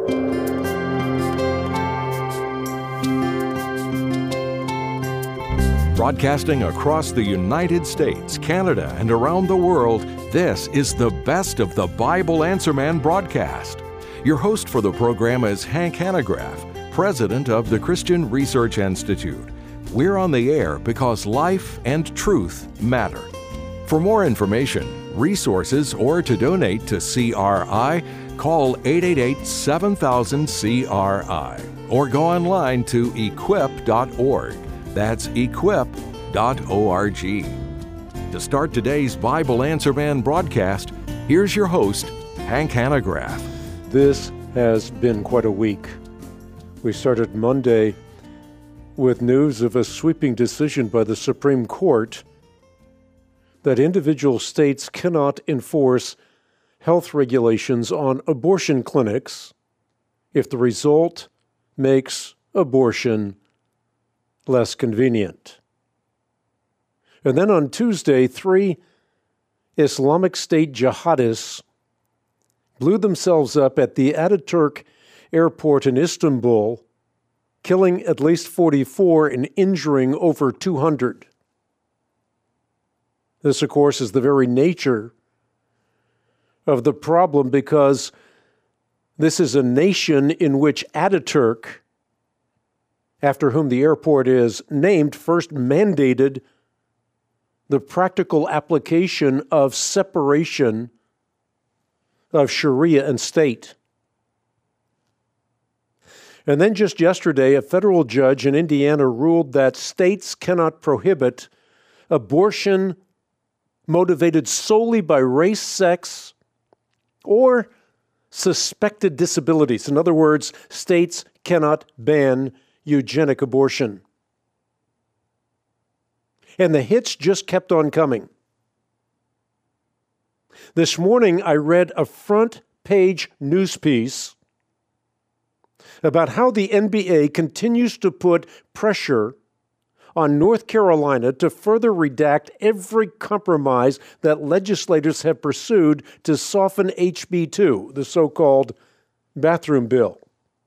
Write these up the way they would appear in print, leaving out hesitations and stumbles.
Broadcasting across the United States, Canada, and around the world, this is the Best of the Bible Answer Man broadcast. Your host for the program is Hank Hanegraaff, president of the Christian Research Institute. We're on the air because life and truth matter. For more information, resources, or to donate to CRI, call 888-7000-CRI or go online to equip.org. That's equip.org. To start today's Bible Answer Man broadcast, here's your host, Hank Hanegraaff. This has been quite a week. We started Monday with news of a sweeping decision by the Supreme Court that individual states cannot enforce health regulations on abortion clinics if the result makes abortion less convenient. And then on Tuesday, 3 Islamic State jihadists blew themselves up at the Ataturk airport in Istanbul, killing at least 44 and injuring over 200. This, of course, is the very nature of the problem, because this is a nation in which Ataturk, after whom the airport is named, first mandated the practical application of separation of Sharia and state. And then just yesterday, a federal judge in Indiana ruled that states cannot prohibit abortion motivated solely by race, sex, or suspected disabilities. In other words, states cannot ban eugenic abortion. And the hits just kept on coming. This morning, I read a front-page news piece about how the NBA continues to put pressure on North Carolina to further redact every compromise that legislators have pursued to soften HB 2, the so-called bathroom bill.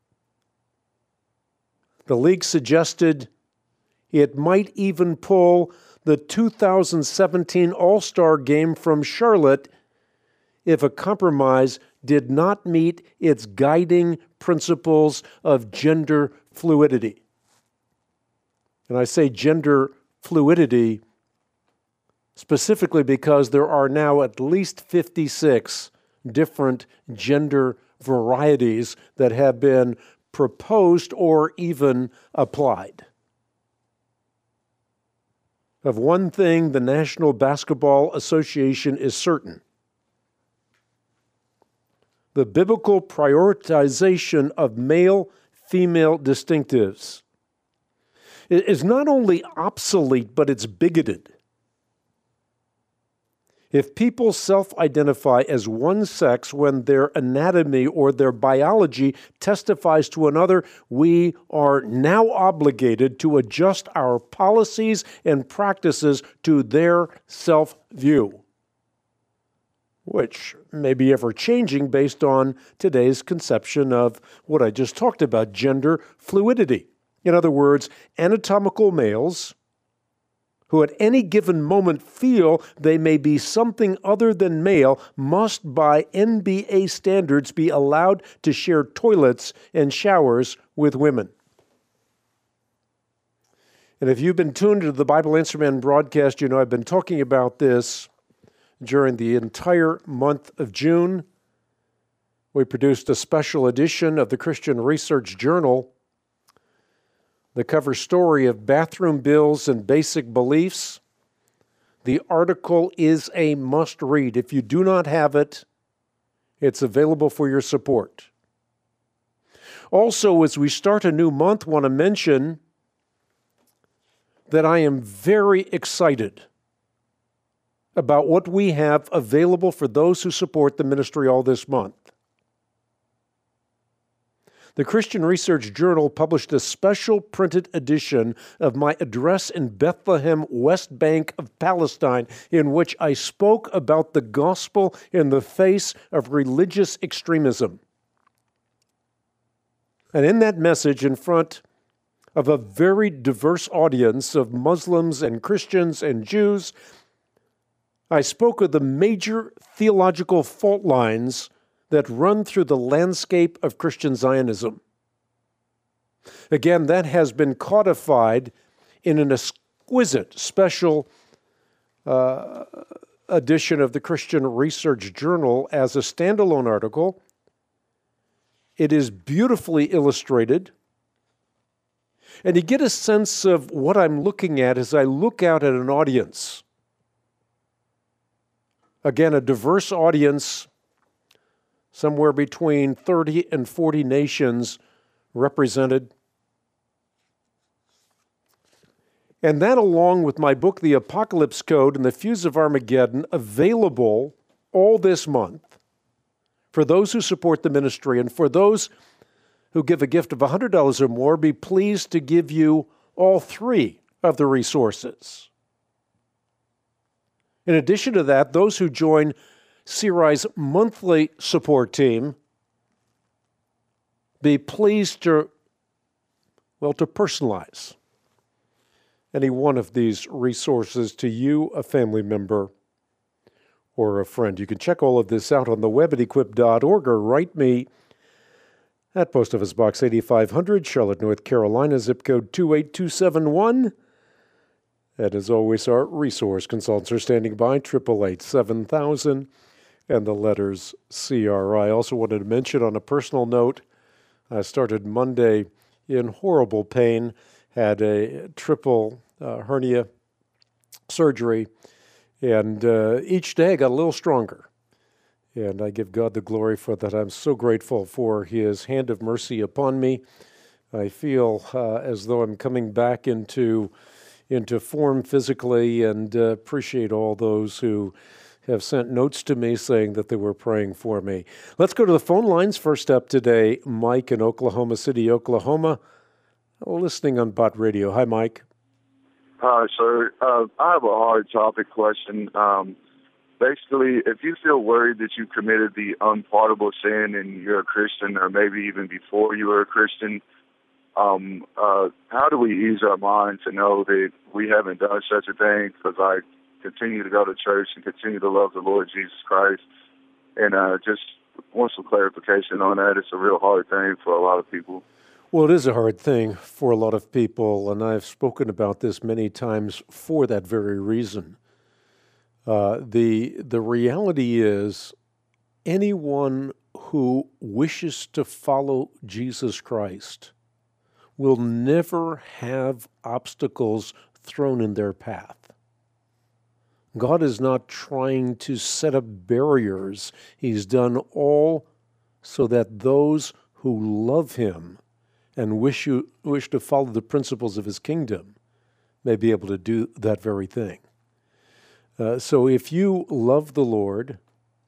The league suggested it might even pull the 2017 All-Star Game from Charlotte if a compromise did not meet its guiding principles of gender fluidity. And I say gender fluidity specifically because there are now at least 56 different gender varieties that have been proposed or even applied. Of one thing, the National Basketball Association is certain: the biblical prioritization of male-female distinctives is not only obsolete, but it's bigoted. If people self-identify as one sex when their anatomy or their biology testifies to another, we are now obligated to adjust our policies and practices to their self-view, which may be ever-changing based on today's conception of what I just talked about, gender fluidity. In other words, anatomical males who at any given moment feel they may be something other than male must, by NBA standards, be allowed to share toilets and showers with women. And if you've been tuned to the Bible Answer Man broadcast, you know I've been talking about this during the entire month of June. We produced a special edition of the Christian Research Journal. The cover story of Bathroom Bills and Basic Beliefs. The article is a must-read. If you do not have it, it's available for your support. Also, as we start a new month, I want to mention that I am very excited about what we have available for those who support the ministry all this month. The Christian Research Journal published a special printed edition of my address in Bethlehem, West Bank of Palestine, in which I spoke about the gospel in the face of religious extremism. And in that message, in front of a very diverse audience of Muslims and Christians and Jews, I spoke of the major theological fault lines that run through the landscape of Christian Zionism. Again, that has been codified in an exquisite special edition of the Christian Research Journal as a standalone article. It is beautifully illustrated, and you get a sense of what I'm looking at as I look out at an audience. Again, a diverse audience, somewhere between 30 and 40 nations represented. And that, along with my book, The Apocalypse Code and the Fuse of Armageddon, available all this month for those who support the ministry. And for those who give a gift of $100 or more, be pleased to give you all three of the resources. In addition to that, those who join CRI's monthly support team, be pleased to personalize any one of these resources to you, a family member, or a friend. You can check all of this out on the web at equip.org or write me at Post Office Box 8500, Charlotte, North Carolina, zip code 28271. And as always, our resource consultants are standing by, 888-7000, and the letters CRI. I also wanted to mention on a personal note, I started Monday in horrible pain, had a triple hernia surgery, and each day I got a little stronger. And I give God the glory for that. I'm so grateful for His hand of mercy upon me. I feel as though I'm coming back into form physically, and appreciate all those who have sent notes to me saying that they were praying for me. Let's go to the phone lines. First up today, Mike in Oklahoma City, Oklahoma, listening on Bot Radio. Hi, Mike. Hi, sir. I have a hard topic question. Basically, if you feel worried that you committed the unpardonable sin and you're a Christian, or maybe even before you were a Christian, how do we ease our mind to know that we haven't done such a thing? Because I continue to go to church and continue to love the Lord Jesus Christ. And just want some clarification on that. It's a real hard thing for a lot of people. Well, it is a hard thing for a lot of people, and I've spoken about this many times for that very reason. The reality is, anyone who wishes to follow Jesus Christ will never have obstacles thrown in their path. God is not trying to set up barriers. He's done all so that those who love Him and wish to follow the principles of His kingdom may be able to do that very thing. So if you love the Lord,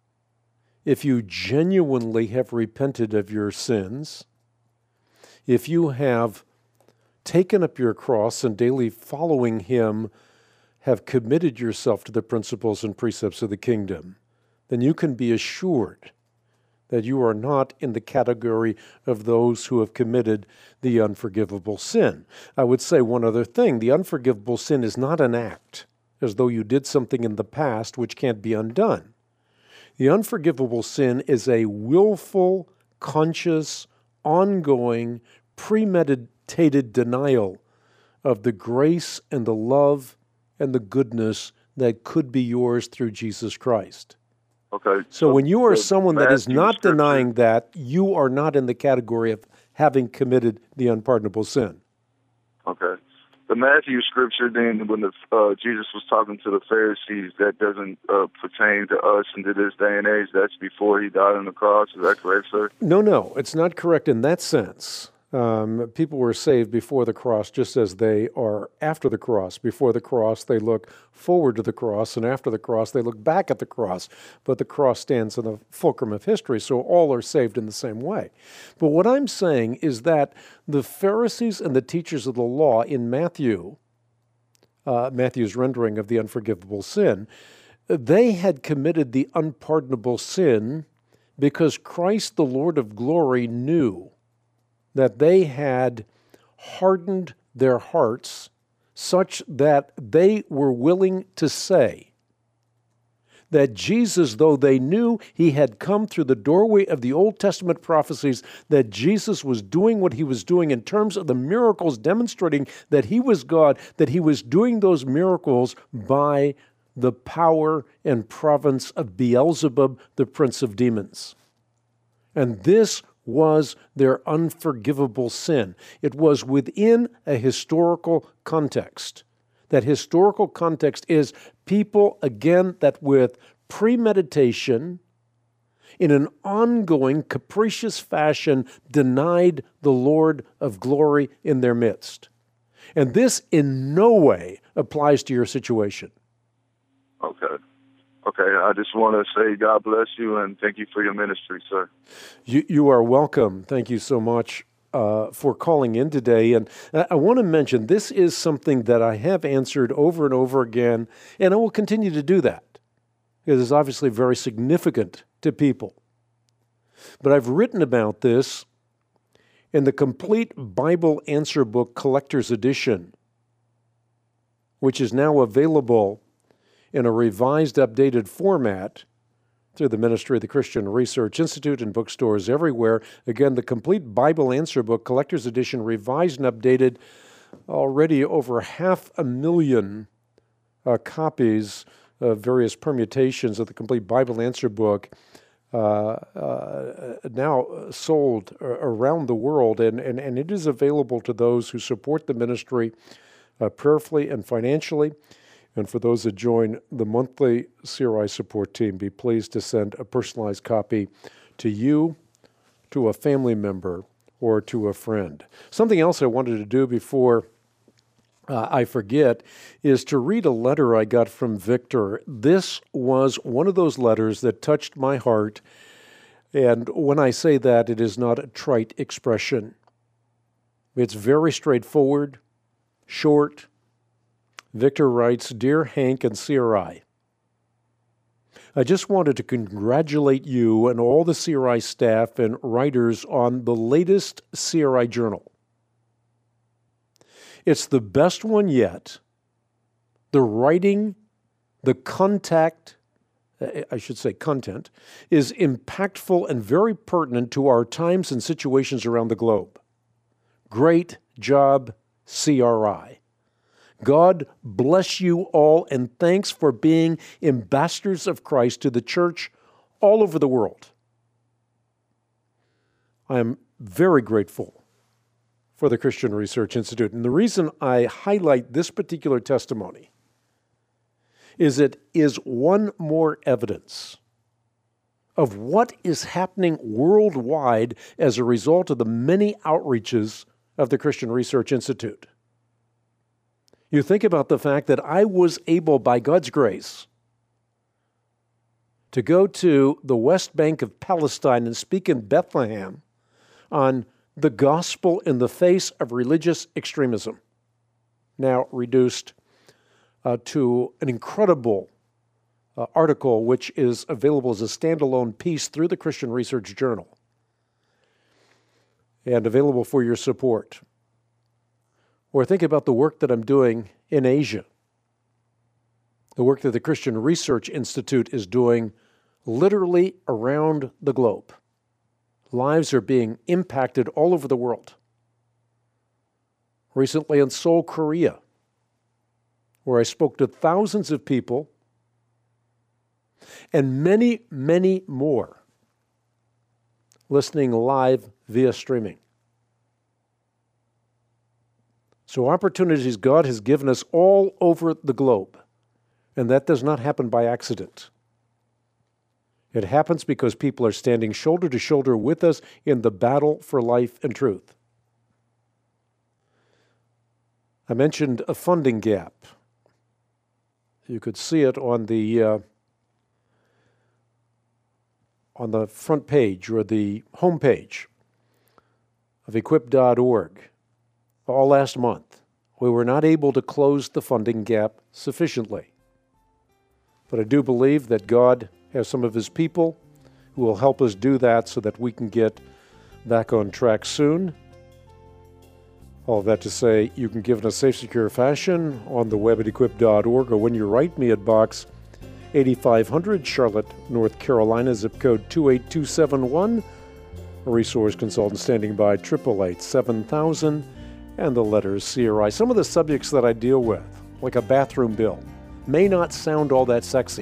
if you genuinely have repented of your sins, if you have taken up your cross and daily following Him, have committed yourself to the principles and precepts of the kingdom, then you can be assured that you are not in the category of those who have committed the unforgivable sin. I would say one other thing. The unforgivable sin is not an act, as though you did something in the past which can't be undone. The unforgivable sin is a willful, conscious, ongoing, premeditated denial of the grace and the love and the goodness that could be yours through Jesus Christ. Okay. So when you are someone that is not denying that, you are not in the category of having committed the unpardonable sin. Okay. The Matthew scripture, then, when Jesus was talking to the Pharisees, that doesn't pertain to us into this day and age. That's before He died on the cross. Is that correct, sir? No, it's not correct in that sense. People were saved before the cross just as they are after the cross. Before the cross, they look forward to the cross, and after the cross, they look back at the cross. But the cross stands in the fulcrum of history, so all are saved in the same way. But what I'm saying is that the Pharisees and the teachers of the law in Matthew's rendering of the unforgivable sin, they had committed the unpardonable sin because Christ, the Lord of glory, knew that they had hardened their hearts such that they were willing to say that Jesus, though they knew he had come through the doorway of the Old Testament prophecies, that Jesus was doing what he was doing in terms of the miracles demonstrating that he was God, that he was doing those miracles by the power and province of Beelzebub, the prince of demons. And this was their unforgivable sin. It was within a historical context. That historical context is people, again, that with premeditation, in an ongoing, capricious fashion, denied the Lord of glory in their midst. And this in no way applies to your situation. Okay, I just want to say God bless you and thank you for your ministry, sir. You are welcome. Thank you so much for calling in today. And I want to mention, this is something that I have answered over and over again, and I will continue to do that, because it's obviously very significant to people. But I've written about this in the Complete Bible Answer Book Collector's Edition, which is now available in a revised, updated format through the Ministry of the Christian Research Institute and bookstores everywhere. Again, the Complete Bible Answer Book Collector's Edition, revised and updated, already over 500,000 copies of various permutations of the Complete Bible Answer Book, now sold around the world, and it is available to those who support the ministry prayerfully and financially. And for those that join the monthly CRI support team, be pleased to send a personalized copy to you, to a family member, or to a friend. Something else I wanted to do before I forget is to read a letter I got from Victor. This was one of those letters that touched my heart. And when I say that, it is not a trite expression. It's very straightforward, short. Victor writes, "Dear Hank and CRI, I just wanted to congratulate you and all the CRI staff and writers on the latest CRI journal. It's the best one yet. The writing, the content is impactful and very pertinent to our times and situations around the globe. Great job, CRI. God bless you all, and thanks for being ambassadors of Christ to the church all over the world." I am very grateful for the Christian Research Institute. And the reason I highlight this particular testimony is it is one more evidence of what is happening worldwide as a result of the many outreaches of the Christian Research Institute. You think about the fact that I was able, by God's grace, to go to the West Bank of Palestine and speak in Bethlehem on the gospel in the face of religious extremism, now reduced to an incredible article which is available as a standalone piece through the Christian Research Journal and available for your support. Or think about the work that I'm doing in Asia, the work that the Christian Research Institute is doing literally around the globe. Lives are being impacted all over the world. Recently in Seoul, Korea, where I spoke to thousands of people and many, many more listening live via streaming. So opportunities God has given us all over the globe, and that does not happen by accident. It happens because people are standing shoulder to shoulder with us in the battle for life and truth. I mentioned a funding gap. You could see it on the front page or the home page of equip.org. All last month, we were not able to close the funding gap sufficiently. But I do believe that God has some of His people who will help us do that so that we can get back on track soon All of that to say, you can give in a safe, secure fashion on the web at equip.org, or when you write me at Box 8500, Charlotte, North Carolina, zip code 28271. A resource consultant standing by, 888-7000, and the letters CRI. Some of the subjects that I deal with, like a bathroom bill, may not sound all that sexy.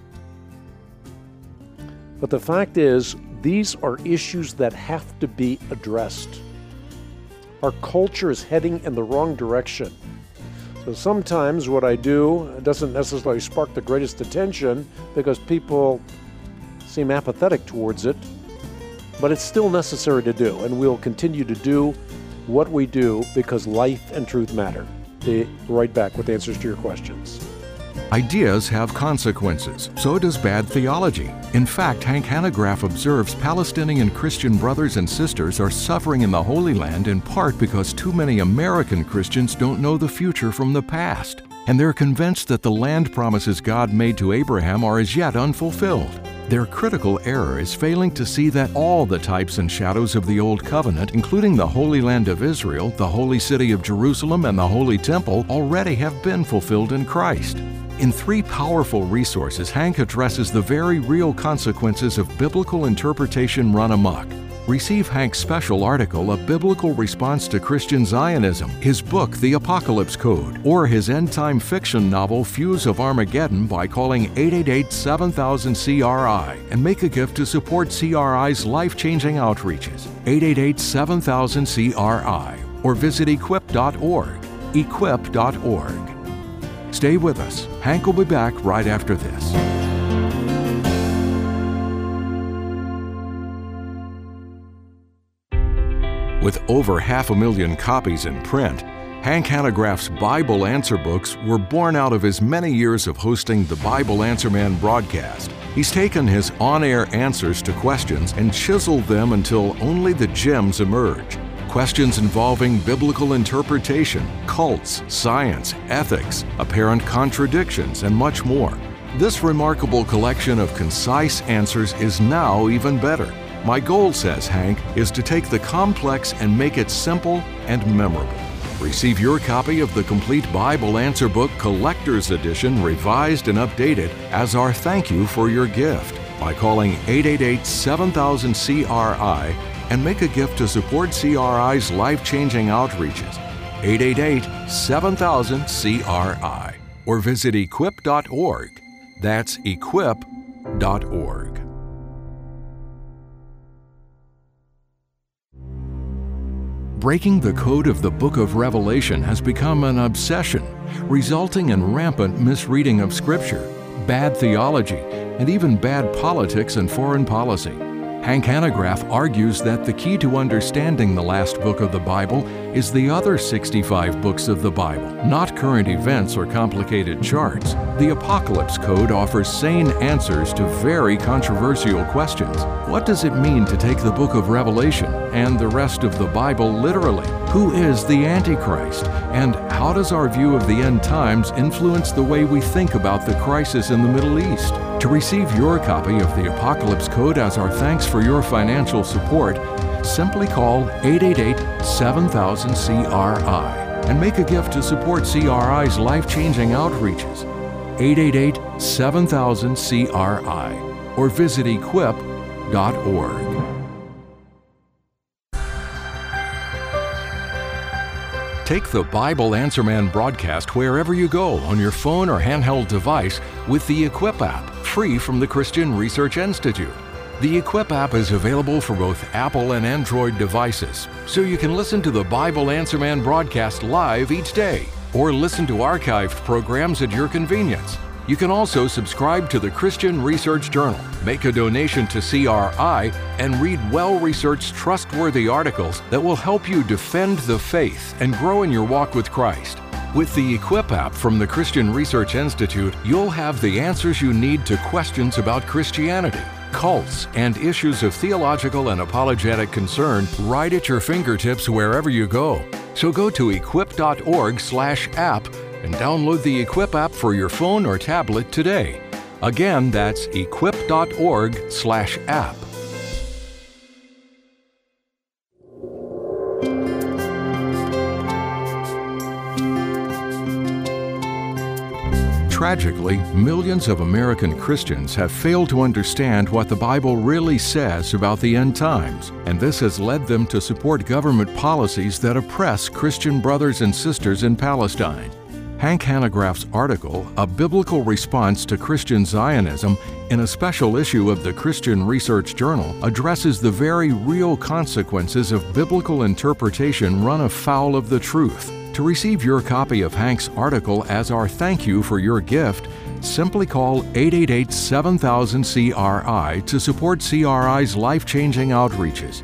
But the fact is, these are issues that have to be addressed. Our culture is heading in the wrong direction. So sometimes what I do doesn't necessarily spark the greatest attention because people seem apathetic towards it, but it's still necessary to do, and we'll continue to do what we do because life and truth matter. Be right back with answers to your questions. Ideas have consequences. So does bad theology. In fact, Hank Hanegraaff observes Palestinian Christian brothers and sisters are suffering in the Holy Land in part because too many American Christians don't know the future from the past, and they're convinced that the land promises God made to Abraham are as yet unfulfilled. Their critical error is failing to see that all the types and shadows of the Old Covenant, including the Holy Land of Israel, the Holy City of Jerusalem, and the Holy Temple, already have been fulfilled in Christ. In 3 powerful resources, Hank addresses the very real consequences of biblical interpretation run amok. Receive Hank's special article, A Biblical Response to Christian Zionism, his book, The Apocalypse Code, or his end-time fiction novel, Fuse of Armageddon, by calling 888-7000-CRI and make a gift to support CRI's life-changing outreaches. 888-7000-CRI, or visit equip.org. Equip.org. Stay with us. Hank will be back right after this. With over 500,000 copies in print, Hank Hanegraaff's Bible Answer books were born out of his many years of hosting the Bible Answer Man broadcast. He's taken his on-air answers to questions and chiseled them until only the gems emerge. Questions involving biblical interpretation, cults, science, ethics, apparent contradictions, and much more. This remarkable collection of concise answers is now even better. My goal, says Hank, is to take the complex and make it simple and memorable. Receive your copy of the complete Bible Answer Book Collector's Edition, revised and updated, as our thank you for your gift by calling 888-7000-CRI and make a gift to support CRI's life-changing outreaches. 888-7000-CRI, or visit equip.org. That's equip.org. Breaking the code of the Book of Revelation has become an obsession, resulting in rampant misreading of Scripture, bad theology, and even bad politics and foreign policy. Hank Hanegraaff argues that the key to understanding the last book of the Bible is the other 65 books of the Bible, not current events or complicated charts. The Apocalypse Code offers sane answers to very controversial questions. What does it mean to take the book of Revelation and the rest of the Bible literally? Who is the Antichrist? And how does our view of the end times influence the way we think about the crisis in the Middle East? To receive your copy of the Apocalypse Code as our thanks for your financial support, simply call 888-7000-CRI and make a gift to support CRI's life-changing outreaches. 888-7000-CRI, or visit equip.org. Take the Bible Answer Man broadcast wherever you go on your phone or handheld device with the Equip app, free from the Christian Research Institute. The Equip app is available for both Apple and Android devices, so you can listen to the Bible Answer Man broadcast live each day, or listen to archived programs at your convenience. You can also subscribe to the Christian Research Journal, make a donation to CRI, and read well-researched, trustworthy articles that will help you defend the faith and grow in your walk with Christ. With the Equip app from the Christian Research Institute, you'll have the answers you need to questions about Christianity, cults, and issues of theological and apologetic concern right at your fingertips wherever you go. So go to equip.org/app and download the Equip app for your phone or tablet today. Again, that's equip.org/app. Tragically, millions of American Christians have failed to understand what the Bible really says about the end times, and this has led them to support government policies that oppress Christian brothers and sisters in Palestine. Hank Hanegraaff's article, A Biblical Response to Christian Zionism, in a special issue of the Christian Research Journal, addresses the very real consequences of biblical interpretation run afoul of the truth. To receive your copy of Hank's article as our thank you for your gift, simply call 888-7000-CRI to support CRI's life-changing outreaches,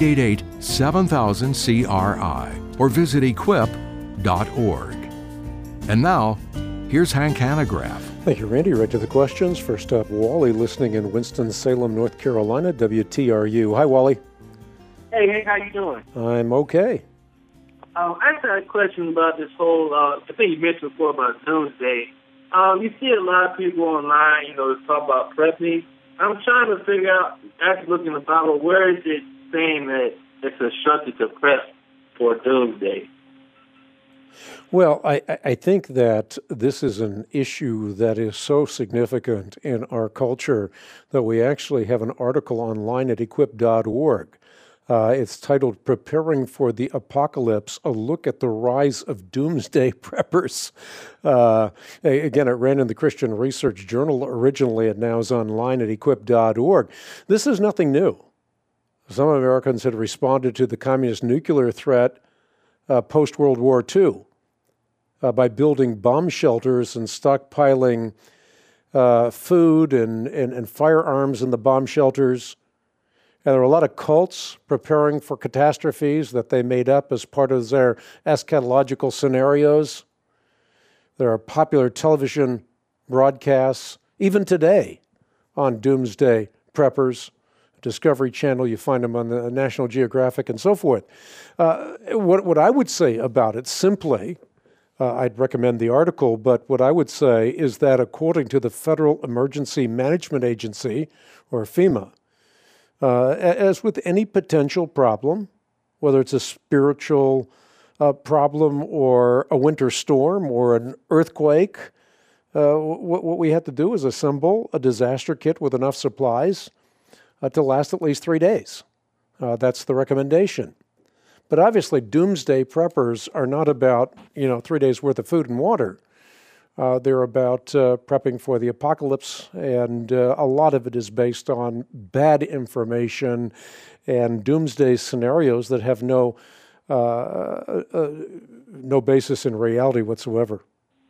888-7000-CRI, or visit equip.org. And now, here's Hank Hanegraaff. Thank you, Randy. Right to the questions. First up, Wally, listening in Winston-Salem, North Carolina, WTRU. Hi, Wally. Hey, Hank, how you doing? I'm okay. I just had a question about this whole, I think you mentioned before about doomsday. You see a lot of people online, talk about prepping. I'm trying to figure out, after looking in the Bible, where is it saying that it's instructed to prep for doomsday? Well, I think that this is an issue that is so significant in our culture that we actually have an article online at equip.org. It's titled Preparing for the Apocalypse, a look at the rise of doomsday preppers. Again, it ran in the Christian Research Journal originally. It now is online at equip.org. This is nothing new. Some Americans had responded to the communist nuclear threat post-World War II by building bomb shelters and stockpiling food and firearms in the bomb shelters. And there are a lot of cults preparing for catastrophes that they made up as part of their eschatological scenarios. There are popular television broadcasts, even today, on doomsday preppers. Discovery Channel, you find them on the National Geographic and so forth. What I would say about it simply, I'd recommend the article, but what I would say is that according to the Federal Emergency Management Agency, or FEMA, as with any potential problem, whether it's a spiritual problem or a winter storm or an earthquake, what we have to do is assemble a disaster kit with enough supplies to last at least 3 days. That's the recommendation. But obviously, doomsday preppers are not about 3 days worth of food and water. They're about prepping for the apocalypse, and a lot of it is based on bad information and doomsday scenarios that have no basis in reality whatsoever.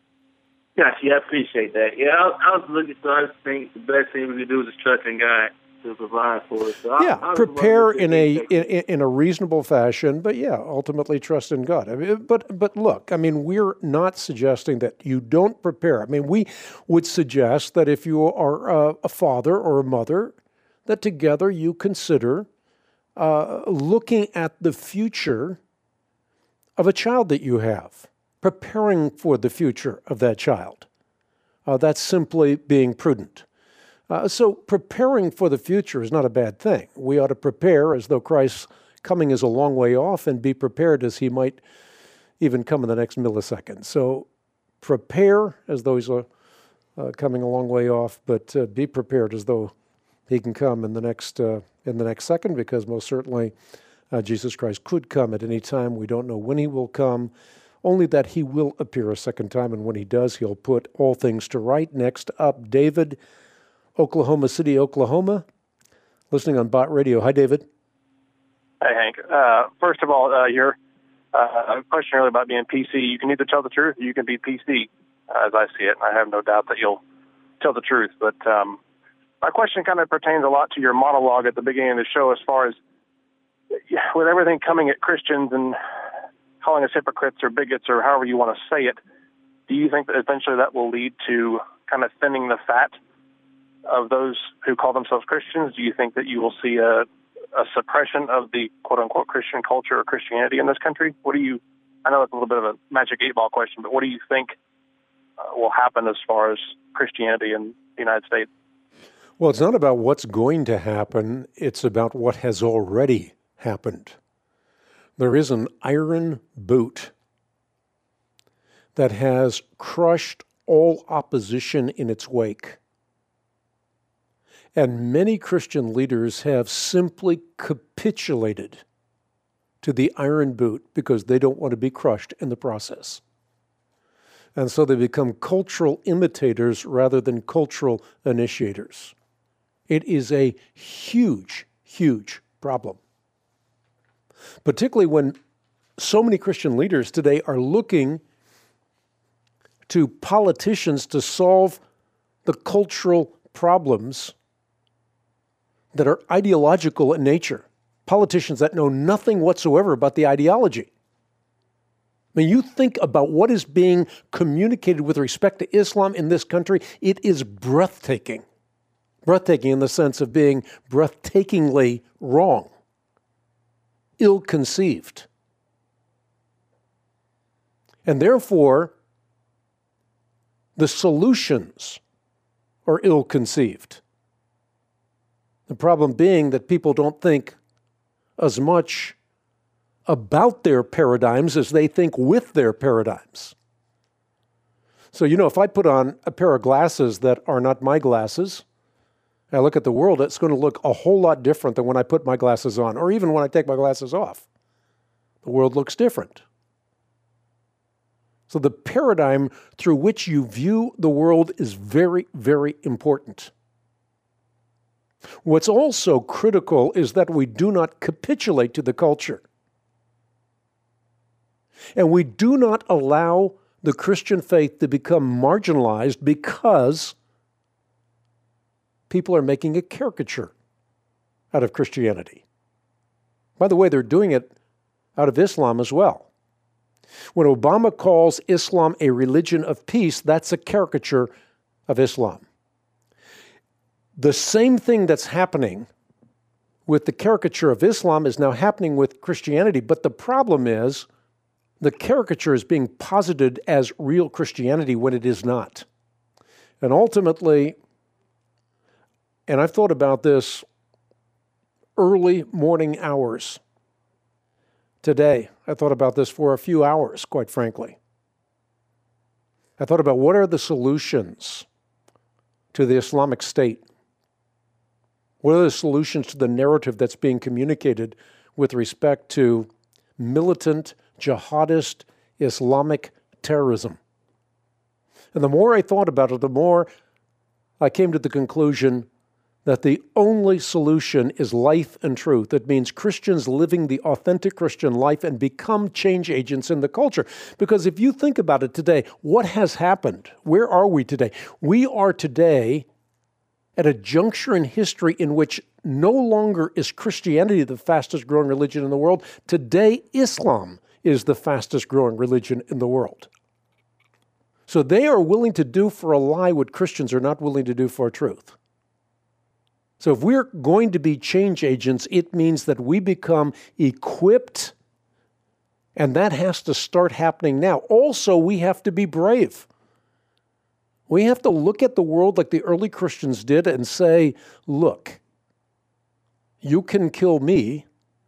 Yes, I appreciate that. Yeah, I was looking, so I think the best thing we could do is trust in God to provide for us. So prepare in a reasonable fashion, but ultimately trust in God. I mean, but look, we're not suggesting that you don't prepare. We would suggest that if you are a father or a mother, that together you consider looking at the future of a child that you have, preparing for the future of that child. That's simply being prudent. So preparing for the future is not a bad thing. We ought to prepare as though Christ's coming is a long way off and be prepared as he might even come in the next millisecond. So prepare as though he's coming a long way off, but be prepared as though he can come in the next second, because most certainly Jesus Christ could come at any time. We don't know when he will come, only that he will appear a second time, and when he does, he'll put all things to right. Next up, David, Oklahoma City, Oklahoma, listening on Bot Radio. Hi, David. Hey, Hank. First of all, your question earlier about being PC, you can either tell the truth or you can be PC, as I see it, and I have no doubt that you'll tell the truth. But my question kind of pertains a lot to your monologue at the beginning of the show as far as with everything coming at Christians and calling us hypocrites or bigots or however you want to say it, do you think that eventually that will lead to kind of thinning the fat of those who call themselves Christians? Do you think that you will see a suppression of the quote-unquote Christian culture or Christianity in this country? I know it's a little bit of a magic 8-ball question, but what do you think will happen as far as Christianity in the United States? Well, it's not about what's going to happen. It's about what has already happened. There is an iron boot that has crushed all opposition in its wake. And many Christian leaders have simply capitulated to the iron boot because they don't want to be crushed in the process. And so they become cultural imitators rather than cultural initiators. It is a huge, huge problem. Particularly when so many Christian leaders today are looking to politicians to solve the cultural problems that are ideological in nature. Politicians that know nothing whatsoever about the ideology. I mean, you think about what is being communicated with respect to Islam in this country, it is breathtaking. Breathtaking in the sense of being breathtakingly wrong, ill-conceived. And therefore, the solutions are ill-conceived. The problem being that people don't think as much about their paradigms as they think with their paradigms. So, if I put on a pair of glasses that are not my glasses, and I look at the world, it's going to look a whole lot different than when I put my glasses on, or even when I take my glasses off. The world looks different. So the paradigm through which you view the world is very, very important. What's also critical is that we do not capitulate to the culture. And we do not allow the Christian faith to become marginalized because people are making a caricature out of Christianity. By the way, they're doing it out of Islam as well. When Obama calls Islam a religion of peace, that's a caricature of Islam. The same thing that's happening with the caricature of Islam is now happening with Christianity, but the problem is the caricature is being posited as real Christianity when it is not. And ultimately, and I've thought about this early morning hours today. I thought about this for a few hours, quite frankly. I thought about what are the solutions to the Islamic State? What are the solutions to the narrative that's being communicated with respect to militant, jihadist, Islamic terrorism? And the more I thought about it, the more I came to the conclusion that the only solution is life and truth. It means Christians living the authentic Christian life and become change agents in the culture. Because if you think about it today, what has happened? Where are we today? We are today at a juncture in history in which no longer is Christianity the fastest growing religion in the world. Today, Islam is the fastest growing religion in the world. So they are willing to do for a lie what Christians are not willing to do for a truth. So if we're going to be change agents, it means that we become equipped, and that has to start happening now. Also, we have to be brave. We have to look at the world like the early Christians did and say, look, you can kill me,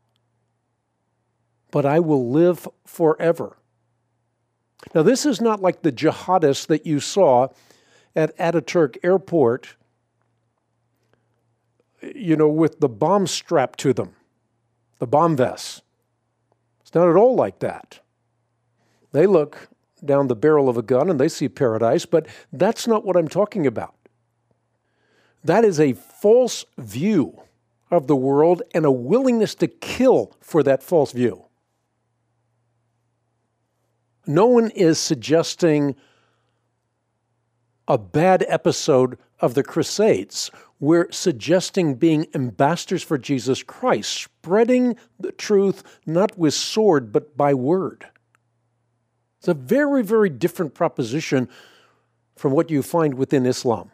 but I will live forever. Now, this is not like the jihadists that you saw at Ataturk Airport, with the bomb strapped to them, the bomb vests. It's not at all like that. They look down the barrel of a gun and they see paradise, but that's not what I'm talking about. That is a false view of the world and a willingness to kill for that false view. No one is suggesting a bad episode of the Crusades. We're suggesting being ambassadors for Jesus Christ, spreading the truth not with sword but by word. It's a very, very different proposition from what you find within Islam.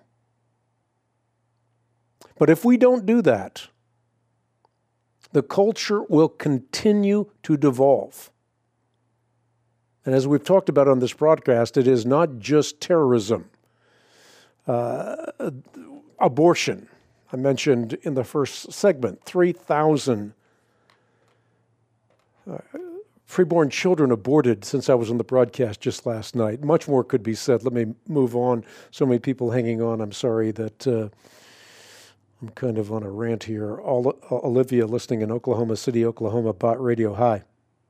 But if we don't do that, the culture will continue to devolve. And as we've talked about on this broadcast, it is not just terrorism. Abortion. I mentioned in the first segment, 3,000 Preborn children aborted since I was on the broadcast just last night. Much more could be said. Let me move on. So many people hanging on. I'm sorry that I'm kind of on a rant here. Olivia, listening in Oklahoma City, Oklahoma, Bot Radio. Hi.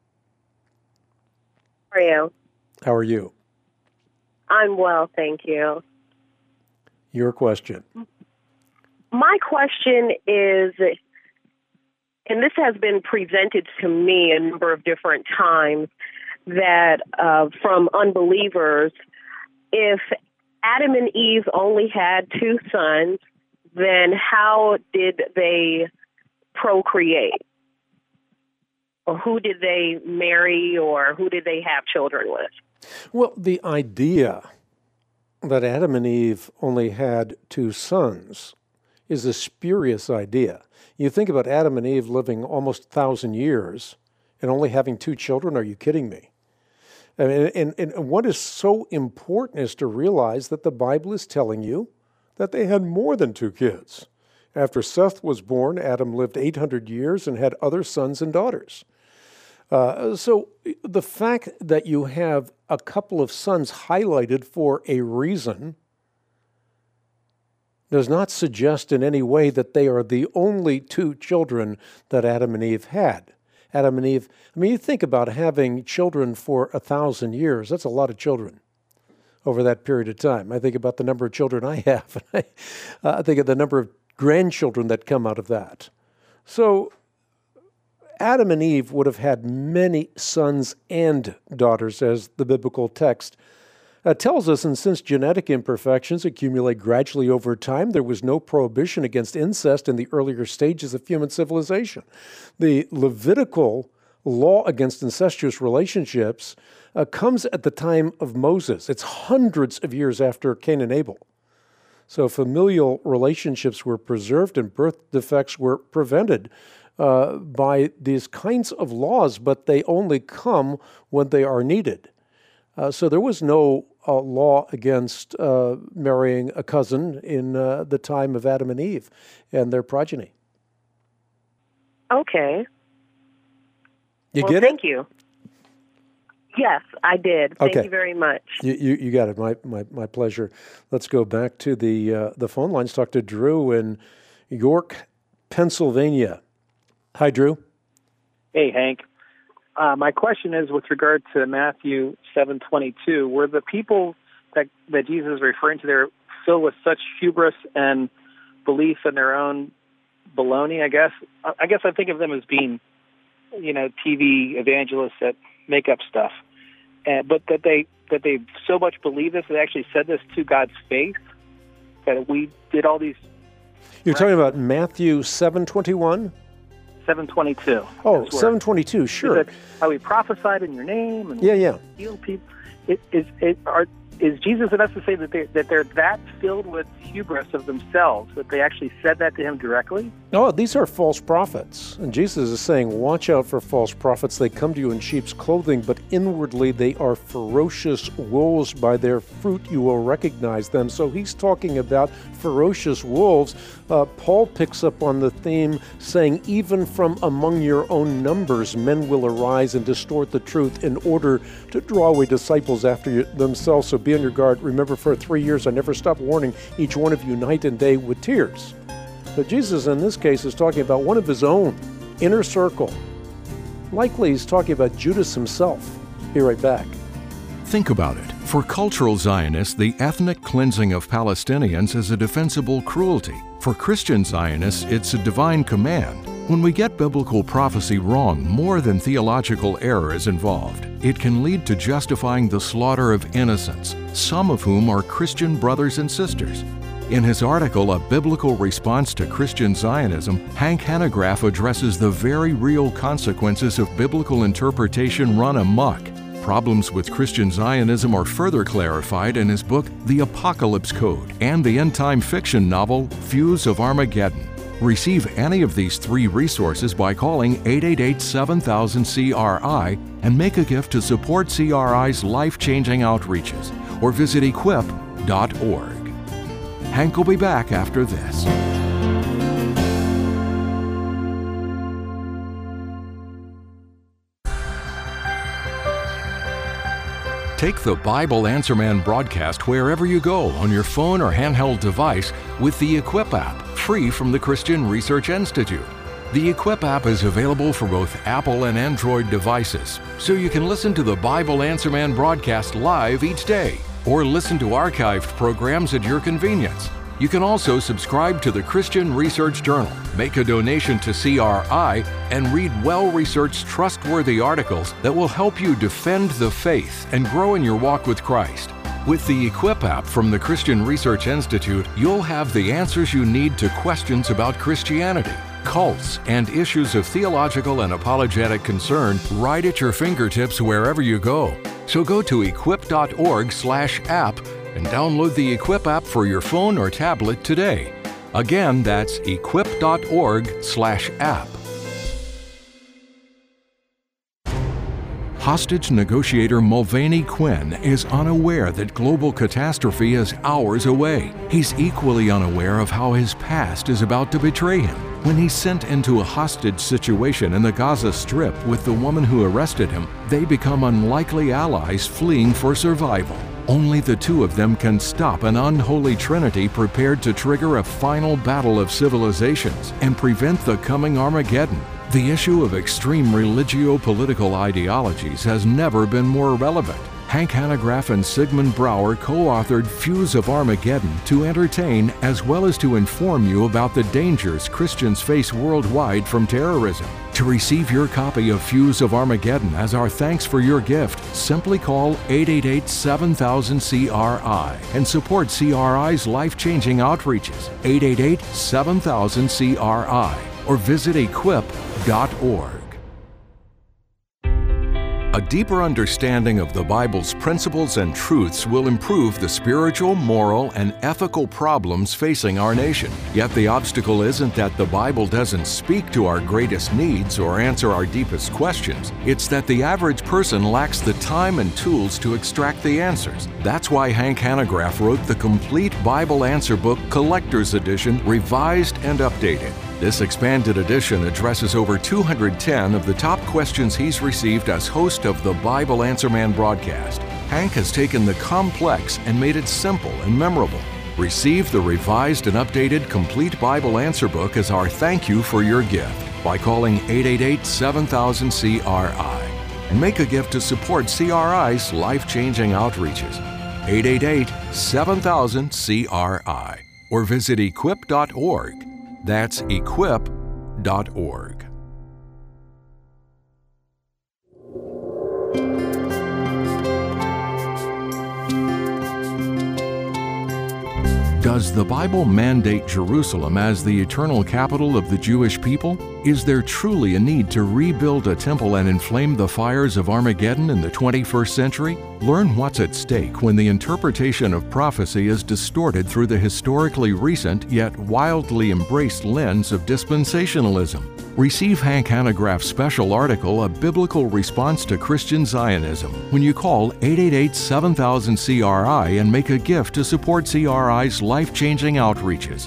How are you? How are you? I'm well, thank you. Your question. My question is, and this has been presented to me a number of different times, that from unbelievers, if Adam and Eve only had two sons, then how did they procreate? Or who did they marry, or who did they have children with? Well, the idea that Adam and Eve only had two sons is a spurious idea. You think about Adam and Eve living almost 1,000 years and only having two children. Are you kidding me? I mean, and what is so important is to realize that the Bible is telling you that they had more than two kids. After Seth was born, Adam lived 800 years and had other sons and daughters. So the fact that you have a couple of sons highlighted for a reason does not suggest in any way that they are the only two children that Adam and Eve had. Adam and Eve, I mean, you think about having children for 1,000 years. That's a lot of children over that period of time. I think about the number of children I have. I think of the number of grandchildren that come out of that. So Adam and Eve would have had many sons and daughters, as the biblical text tells us, and since genetic imperfections accumulate gradually over time, there was no prohibition against incest in the earlier stages of human civilization. The Levitical law against incestuous relationships comes at the time of Moses. It's hundreds of years after Cain and Abel. So familial relationships were preserved and birth defects were prevented by these kinds of laws, but they only come when they are needed. So there was no law against marrying a cousin in the time of Adam and Eve and their progeny. Okay. You get it? Thank you. Yes, I did. Thank you very much. You got it. My pleasure. Let's go back to the phone lines. Talk to Drew in York, Pennsylvania. Hi, Drew. Hey, Hank. My question is with regard to Matthew 7:22. Were the people that Jesus is referring to there filled with such hubris and belief in their own baloney? I guess I think of them as being, TV evangelists that make up stuff, but that they so much believe this, they actually said this to God's face, that we did all these. You're talking about Matthew 7:21? 7:22. Oh, 7:22, sure. How we prophesied in your name and healed people. Is Jesus in us to say that they're that filled with hubris of themselves that they actually said that to him directly? Oh, these are false prophets. And Jesus is saying, watch out for false prophets. They come to you in sheep's clothing, but inwardly they are ferocious wolves. By their fruit you will recognize them. So he's talking about ferocious wolves. Paul picks up on the theme, saying, even from among your own numbers, men will arise and distort the truth in order to draw away disciples after themselves. So be on your guard. Remember, for 3 years I never stopped warning each one of you night and day with tears. So Jesus, in this case, is talking about one of his own inner circle. Likely he's talking about Judas himself. Be right back. Think about it. For cultural Zionists, the ethnic cleansing of Palestinians is a defensible cruelty. For Christian Zionists, it's a divine command. When we get biblical prophecy wrong, more than theological error is involved. It can lead to justifying the slaughter of innocents, some of whom are Christian brothers and sisters. In his article, A Biblical Response to Christian Zionism, Hank Hanegraaff addresses the very real consequences of biblical interpretation run amok. Problems with Christian Zionism are further clarified in his book, The Apocalypse Code, and the end-time fiction novel, Fuse of Armageddon. Receive any of these 3 resources by calling 888-7000-CRI and make a gift to support CRI's life-changing outreaches, or visit equip.org. Hank will be back after this. Take the Bible Answer Man broadcast wherever you go on your phone or handheld device with the Equip app, free from the Christian Research Institute. The Equip app is available for both Apple and Android devices, so you can listen to the Bible Answer Man broadcast live each day, or listen to archived programs at your convenience. You can also subscribe to the Christian Research Journal, make a donation to CRI, and read well-researched, trustworthy articles that will help you defend the faith and grow in your walk with Christ. With the Equip app from the Christian Research Institute, you'll have the answers you need to questions about Christianity, cults, and issues of theological and apologetic concern right at your fingertips wherever you go. So go to equip.org/app and download the Equip app for your phone or tablet today. Again, that's equip.org/app. Hostage negotiator Mulvaney Quinn is unaware that global catastrophe is hours away. He's equally unaware of how his past is about to betray him. When he's sent into a hostage situation in the Gaza Strip with the woman who arrested him, they become unlikely allies fleeing for survival. Only the two of them can stop an unholy trinity prepared to trigger a final battle of civilizations and prevent the coming Armageddon. The issue of extreme religio-political ideologies has never been more relevant. Hank Hanegraaff and Sigmund Bauer co-authored Fuse of Armageddon to entertain as well as to inform you about the dangers Christians face worldwide from terrorism. To receive your copy of Fuse of Armageddon as our thanks for your gift, simply call 888-7000-CRI and support CRI's life-changing outreaches, 888-7000-CRI, or visit equip.org. A deeper understanding of the Bible's principles and truths will improve the spiritual, moral, and ethical problems facing our nation. Yet the obstacle isn't that the Bible doesn't speak to our greatest needs or answer our deepest questions. It's that the average person lacks the time and tools to extract the answers. That's why Hank Hanegraaff wrote the complete Bible Answer Book Collector's Edition, revised and updated. This expanded edition addresses over 210 of the top questions he's received as host of the Bible Answer Man broadcast. Hank has taken the complex and made it simple and memorable. Receive the revised and updated Complete Bible Answer Book as our thank you for your gift by calling 888-7000-CRI and make a gift to support CRI's life-changing outreaches. 888-7000-CRI or visit equip.org. That's equip.org. Does the Bible mandate Jerusalem as the eternal capital of the Jewish people? Is there truly a need to rebuild a temple and inflame the fires of Armageddon in the 21st century? Learn what's at stake when the interpretation of prophecy is distorted through the historically recent yet wildly embraced lens of dispensationalism. Receive Hank Hanegraaff's special article, A Biblical Response to Christian Zionism, when you call 888-7000-CRI and make a gift to support CRI's life-changing outreaches.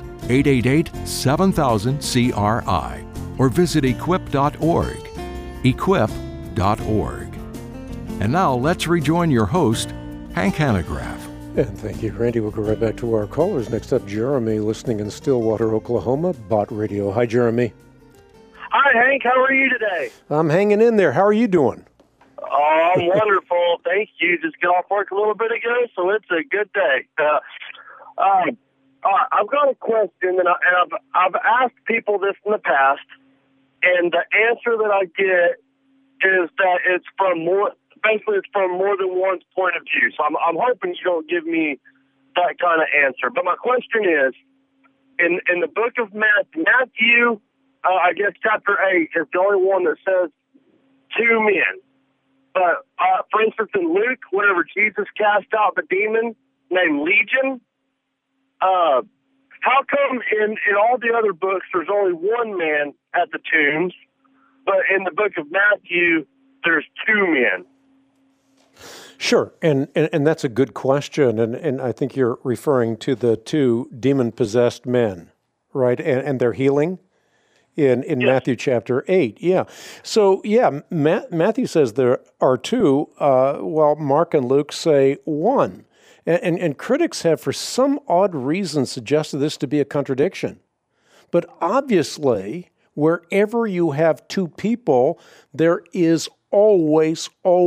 888-7000-CRI or visit equip.org. Equip.org. And now let's rejoin your host, Hank Hanegraaff. And thank you, Randy. We'll go right back to our callers. Next up, Jeremy, listening in Stillwater, Oklahoma, Bott Radio. Hi, Jeremy. Hi, Hank. How are you today? I'm hanging in there. How are you doing? Oh, I'm wonderful. Thank you. Just got off work a little bit ago, so it's a good day. I've got a question, and I've asked people this in the past, and the answer that I get is that it's from more than one's point of view. So I'm hoping you don't give me that kind of answer. But my question is, in the book of Matthew, I guess chapter 8 is the only one that says two men. But for instance, in Luke, whenever Jesus cast out the demon named Legion, how come in all the other books there's only one man at the tombs, but in the book of Matthew there's two men? Sure, and that's a good question, and I think you're referring to the two demon-possessed men, right, and their healing in Matthew chapter 8. Yeah. So, yeah, Matthew says there are two, while Mark and Luke say one. And critics have, for some odd reason, suggested this to be a contradiction. But obviously, wherever you have two people, there is always,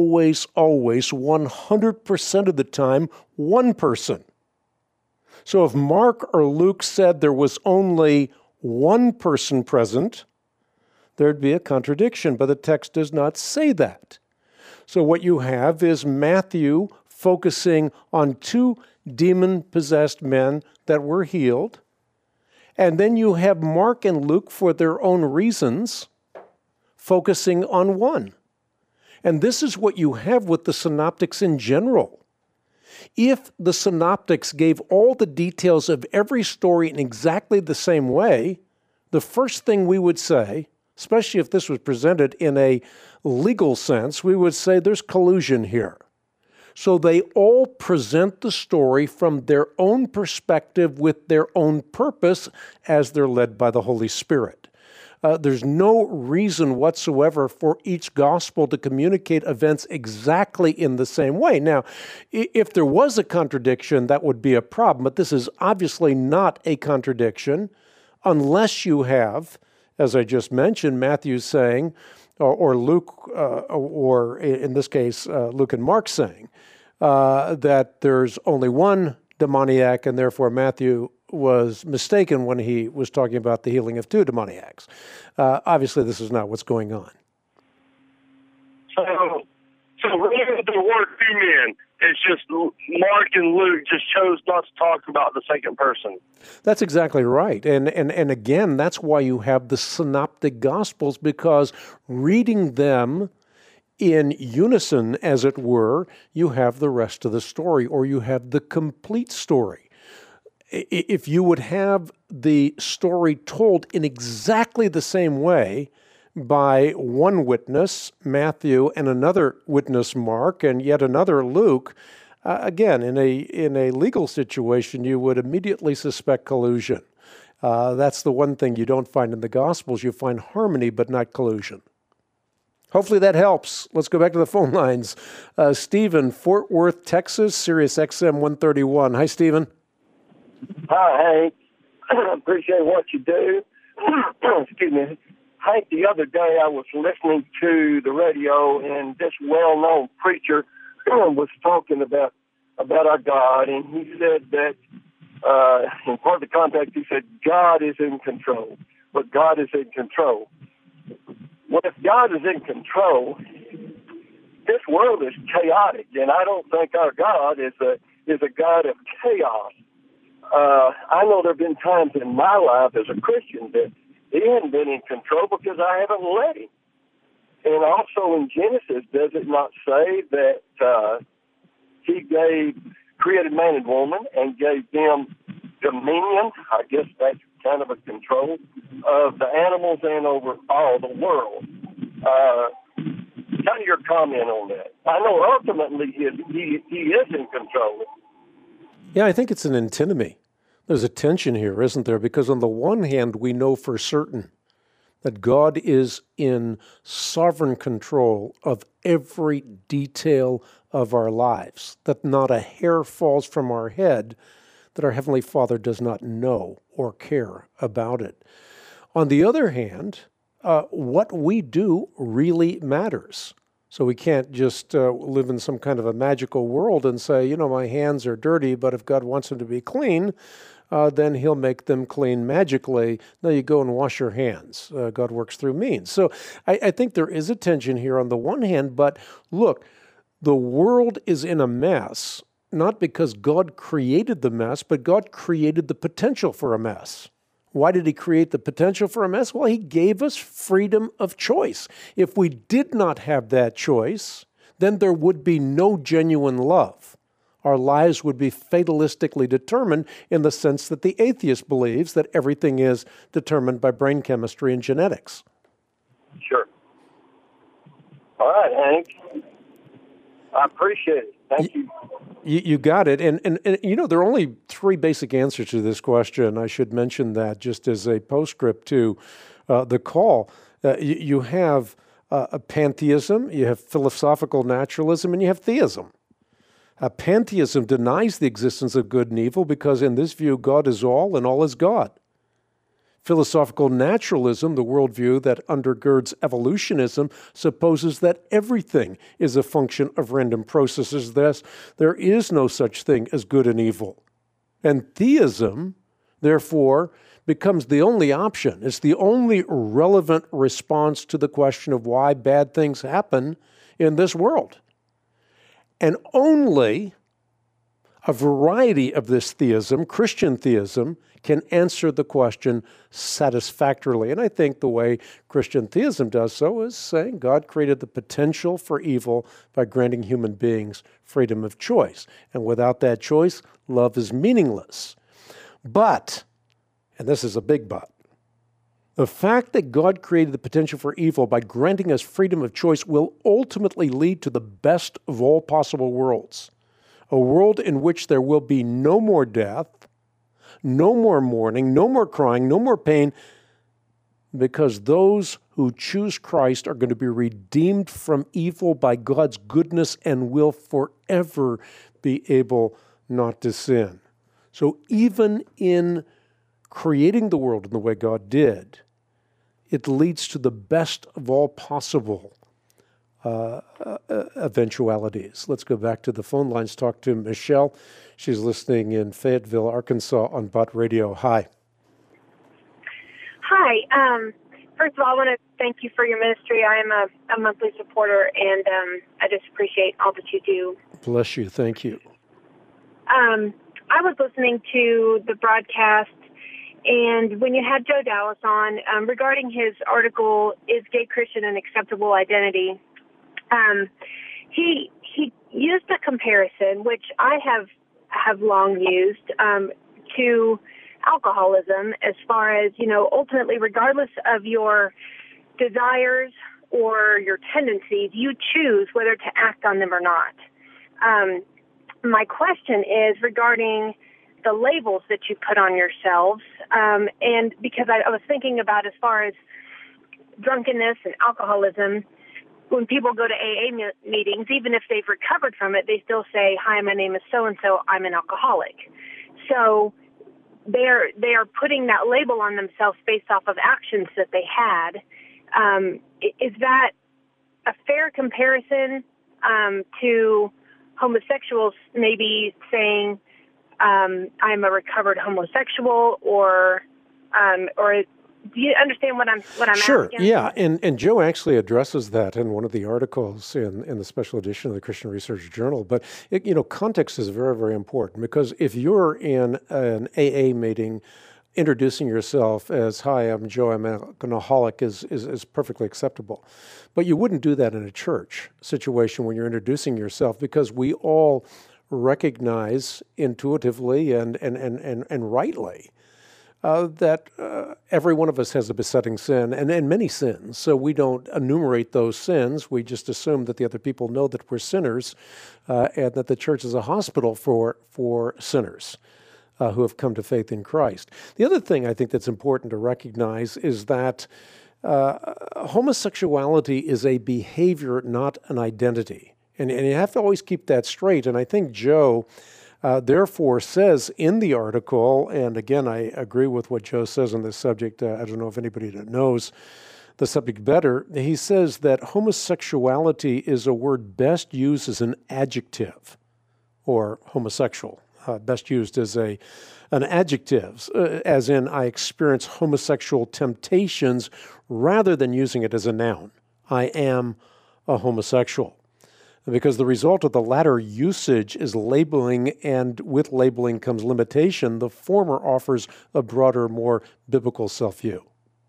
100% of the time, one person. So if Mark or Luke said there was only one person present, there'd be a contradiction, but the text does not say that. So what you have is Matthew focusing on two demon-possessed men that were healed, and then you have Mark and Luke, for their own reasons, focusing on one. And this is what you have with the synoptics in general. If the synoptics gave all the details of every story in exactly the same way, the first thing we would say, especially if this was presented in a legal sense, we would say there's collusion here. So they all present the story from their own perspective with their own purpose as they're led by the Holy Spirit. There's no reason whatsoever for each gospel to communicate events exactly in the same way. Now, if there was a contradiction, that would be a problem, but this is obviously not a contradiction unless you have, as I just mentioned, Matthew saying, or Luke, or in this case, Luke and Mark saying, that there's only one demoniac, and therefore Matthew was mistaken when he was talking about the healing of two demoniacs. Obviously, this is not what's going on. So really the word two men, it's just Mark and Luke just chose not to talk about the second person. That's exactly right. And again, that's why you have the synoptic gospels, because reading them in unison, as it were, you have the rest of the story, or you have the complete story. If you would have the story told in exactly the same way by one witness, Matthew, and another witness, Mark, and yet another, Luke, again, in a legal situation, you would immediately suspect collusion. That's the one thing you don't find in the Gospels. You find harmony, but not collusion. Hopefully that helps. Let's go back to the phone lines. Stephen, Fort Worth, Texas, Sirius XM 131. Hi, Stephen. Hi, Hank. Appreciate what you do. Excuse me. Hank, the other day I was listening to the radio, and this well-known preacher was talking about our God, and he said that, in part of the context, he said, God is in control, but God is in control. Well, if God is in control, this world is chaotic, and I don't think our God is a God of chaos. I know there have been times in my life as a Christian that he hadn't been in control because I haven't let him. And also in Genesis, does it not say that he created man and woman and gave them dominion? I guess that's kind of a control of the animals and over all the world. Kind of your comment on that. I know ultimately he is in control. Yeah, I think it's an antinomy. There's a tension here, isn't there? Because on the one hand, we know for certain that God is in sovereign control of every detail of our lives, that not a hair falls from our head that our Heavenly Father does not know or care about it. On the other hand, what we do really matters. So we can't just live in some kind of a magical world and say, my hands are dirty, but if God wants them to be clean, then he'll make them clean magically. No, you go and wash your hands. God works through means. So I think there is a tension here on the one hand, but look, the world is in a mess, not because God created the mess, but God created the potential for a mess. Why did he create the potential for a mess? Well, he gave us freedom of choice. If we did not have that choice, then there would be no genuine love. Our lives would be fatalistically determined in the sense that the atheist believes that everything is determined by brain chemistry and genetics. Sure. All right, Hank. I appreciate it. Thank you. You got it. And there are only three basic answers to this question. I should mention that just as a postscript to the call. You have pantheism, you have philosophical naturalism, and you have theism. Pantheism denies the existence of good and evil because in this view, God is all and all is God. Philosophical naturalism, the worldview that undergirds evolutionism, supposes that everything is a function of random processes. Thus, there is no such thing as good and evil. And theism, therefore, becomes the only option. It's the only relevant response to the question of why bad things happen in this world. And only a variety of this theism, Christian theism, can answer the question satisfactorily. And I think the way Christian theism does so is saying God created the potential for evil by granting human beings freedom of choice. And without that choice, love is meaningless. But, and this is a big but, the fact that God created the potential for evil by granting us freedom of choice will ultimately lead to the best of all possible worlds. A world in which there will be no more death, no more mourning, no more crying, no more pain, because those who choose Christ are going to be redeemed from evil by God's goodness and will forever be able not to sin. So even in creating the world in the way God did, it leads to the best of all possible eventualities. Let's go back to the phone lines, talk to Michelle. She's listening in Fayetteville, Arkansas on Bott Radio. Hi. Hi. First of all, I want to thank you for your ministry. I am a monthly supporter, and I just appreciate all that you do. Bless you. Thank you. I was listening to the broadcast, and when you had Joe Dallas on, regarding his article, Is Gay Christian an Acceptable Identity? He used a comparison, which I have long used, to alcoholism, as far as, ultimately, regardless of your desires or your tendencies, you choose whether to act on them or not. My question is regarding the labels that you put on yourselves, and because I was thinking about as far as drunkenness and alcoholism, when people go to AA meetings, even if they've recovered from it, they still say, "Hi, my name is so-and-so, I'm an alcoholic." So they are putting that label on themselves based off of actions that they had. Is that a fair comparison to homosexuals maybe saying, I'm a recovered homosexual, or do you understand what I'm Sure, asking? Yeah, and Joe actually addresses that in one of the articles in the special edition of the Christian Research Journal. But context is very, very important, because if you're in an AA meeting introducing yourself as, "Hi, I'm Joe, I'm an alcoholic," is perfectly acceptable. But you wouldn't do that in a church situation when you're introducing yourself, because we all recognize intuitively and rightly that every one of us has a besetting sin and many sins. So we don't enumerate those sins. We just assume that the other people know that we're sinners, and that the church is a hospital for sinners who have come to faith in Christ. The other thing I think that's important to recognize is that homosexuality is a behavior, not an identity. And you have to always keep that straight. And I think Joe, therefore, says in the article, and again, I agree with what Joe says on this subject. I don't know if anybody that knows the subject better. He says that homosexuality is a word best used as an adjective, or homosexual, best used as an adjective, as in I experience homosexual temptations, rather than using it as a noun. I am a homosexual. Because the result of the latter usage is labeling, and with labeling comes limitation. The former offers a broader, more biblical self-view.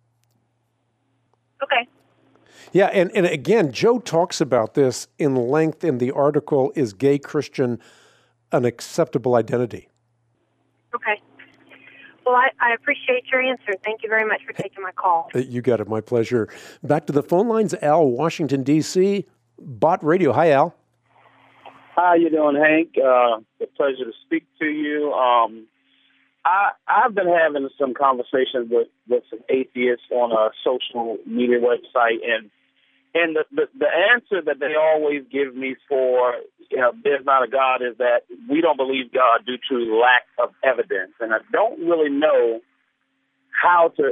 Okay. Yeah, and again, Joe talks about this in length in the article, Is Gay Christian an Acceptable Identity? Okay. Well, I appreciate your answer. Thank you very much for taking my call. You got it. My pleasure. Back to the phone lines. Al, Washington, D.C., Bott Radio. Hi, Al. How you doing, Hank? It's a pleasure to speak to you. I've been having some conversations with some atheists on a social media website, and the answer that they always give me for there's not a God is that we don't believe God due to lack of evidence, and I don't really know how to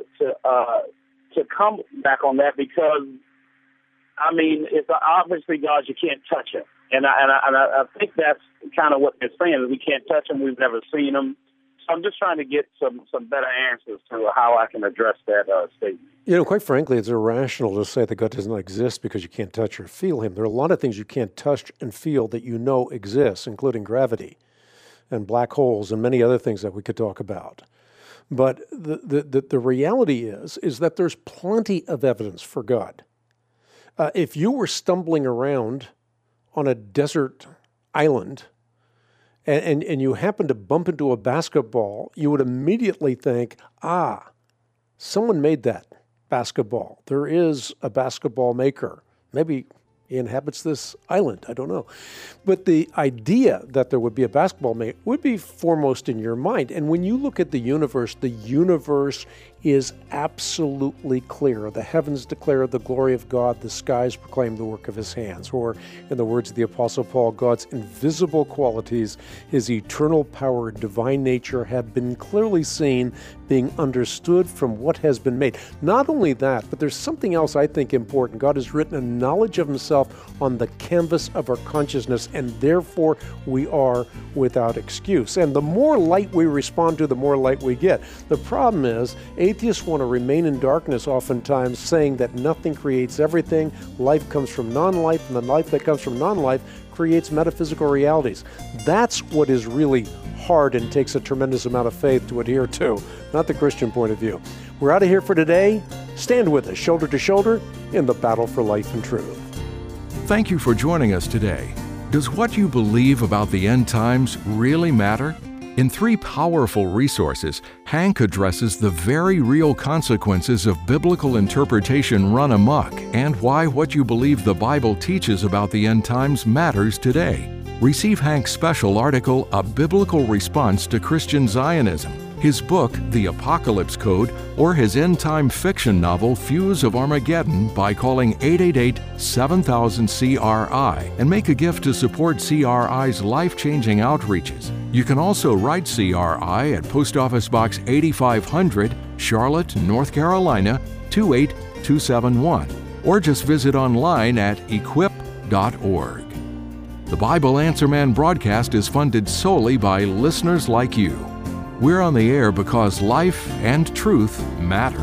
come back on that, because I mean, it's obviously God, you can't touch him, and I think that's kind of what they're saying, is we can't touch him, we've never seen him. So I'm just trying to get some better answers to how I can address that statement. Quite frankly, it's irrational to say that God does not exist because you can't touch or feel him. There are a lot of things you can't touch and feel that you know exist, including gravity and black holes and many other things that we could talk about. But the reality is that there's plenty of evidence for God. If you were stumbling around on a desert island and you happen to bump into a basketball, you would immediately think, someone made that basketball. There is a basketball maker. Maybe he inhabits this island. I don't know. But the idea that there would be a basketball maker would be foremost in your mind. And when you look at the universe is absolutely clear. The heavens declare the glory of God. The skies proclaim the work of his hands. Or, in the words of the Apostle Paul, God's invisible qualities, his eternal power, divine nature have been clearly seen, being understood from what has been made. Not only that, but there's something else I think important. God has written a knowledge of himself on the canvas of our consciousness, and therefore we are without excuse. And the more light we respond to, the more light we get. The problem is, atheists want to remain in darkness oftentimes, saying that nothing creates everything, life comes from non-life, and the life that comes from non-life creates metaphysical realities. That's what is really hard and takes a tremendous amount of faith to adhere to, not the Christian point of view. We're out of here for today. Stand with us, shoulder to shoulder, in the battle for life and truth. Thank you for joining us today. Does what you believe about the end times really matter? In 3 powerful resources, Hank addresses the very real consequences of biblical interpretation run amok and why what you believe the Bible teaches about the end times matters today. Receive Hank's special article, A Biblical Response to Christian Zionism, his book, The Apocalypse Code, or his end-time fiction novel, Fuse of Armageddon, by calling 888-7000-CRI and make a gift to support CRI's life-changing outreaches. You can also write CRI at Post Office Box 8500, Charlotte, North Carolina, 28271, or just visit online at equip.org. The Bible Answer Man broadcast is funded solely by listeners like you. We're on the air because life and truth matter.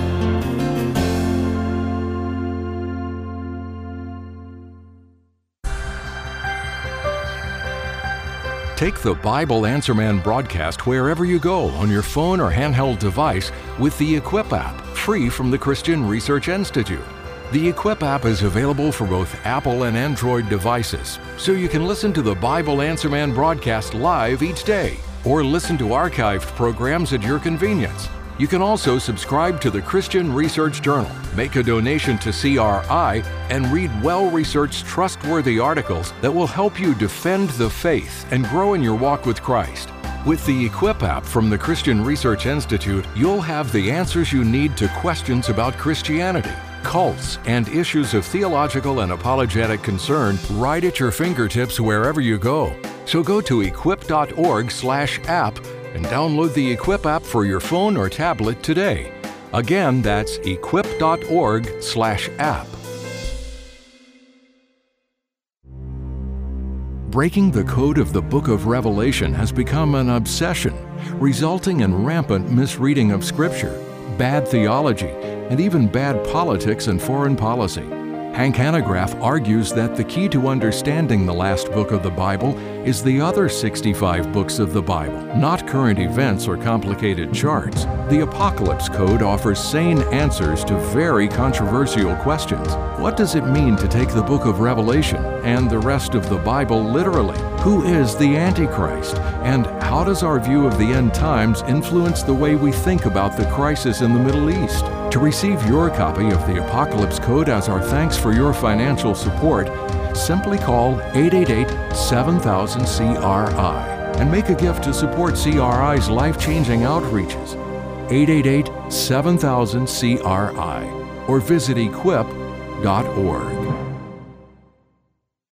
Take the Bible Answer Man broadcast wherever you go on your phone or handheld device with the Equip app, free from the Christian Research Institute. The Equip app is available for both Apple and Android devices, so you can listen to the Bible Answer Man broadcast live each day, or listen to archived programs at your convenience. You can also subscribe to the Christian Research Journal, make a donation to CRI, and read well-researched, trustworthy articles that will help you defend the faith and grow in your walk with Christ. With the Equip app from the Christian Research Institute, you'll have the answers you need to questions about Christianity, cults, and issues of theological and apologetic concern right at your fingertips wherever you go. So go to equip.org/app and download the Equip app for your phone or tablet today. Again, that's equip.org/app. Breaking the code of the Book of Revelation has become an obsession, resulting in rampant misreading of Scripture, bad theology, and even bad politics and foreign policy. Hank Hanegraaff argues that the key to understanding the last book of the Bible is the other 65 books of the Bible, not current events or complicated charts. The Apocalypse Code offers sane answers to very controversial questions. What does it mean to take the book of Revelation and the rest of the Bible literally? Who is the Antichrist? And how does our view of the end times influence the way we think about the crisis in the Middle East? To receive your copy of the Apocalypse Code as our thanks for your financial support, simply call 888-7000-CRI. and make a gift to support CRI's life-changing outreaches. 888-7000-CRI or visit equip.org.